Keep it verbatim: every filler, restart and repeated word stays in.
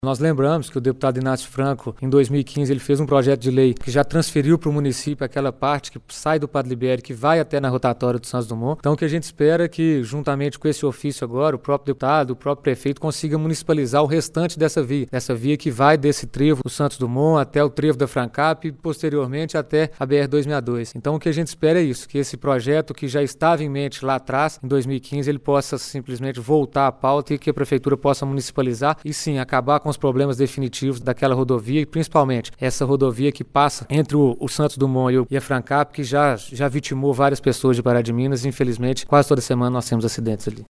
Nós lembramos que o deputado Inácio Franco, em dois mil e quinze, ele fez um projeto de lei que já transferiu para o município aquela parte que sai do Padre Libério, que vai até na rotatória do Santos Dumont. Então, o que a gente espera é que, juntamente com esse ofício agora, o próprio deputado, o próprio prefeito consiga municipalizar o restante dessa via. Essa via que vai desse trevo do Santos Dumont até o trevo da Francap e, posteriormente, até a B R duzentos e sessenta e dois. Então, o que a gente espera é isso, que esse projeto que já estava em mente lá atrás, em dois mil e quinze, ele possa simplesmente voltar à pauta e que a prefeitura possa municipalizar e, sim, acabar com os problemas definitivos daquela rodovia e principalmente essa rodovia que passa entre o, o Santos Dumont e a Francap, que já, já vitimou várias pessoas de Pará de Minas e infelizmente quase toda semana nós temos acidentes ali.